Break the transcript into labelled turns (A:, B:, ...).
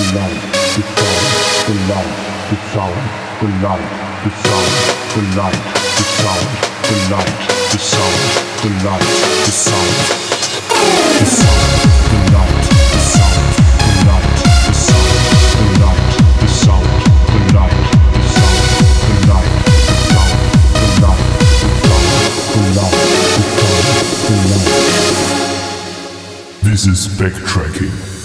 A: light, the sound, the light, the sound, the light, the sound, the light, the sound, the light, the sound, the light, the sound, the sound, the light, the sound, the light, the sound, the light, the sound, the light, the sound, the light, the sound, the light, the sound, the light, the sound, the light. This is backtracking.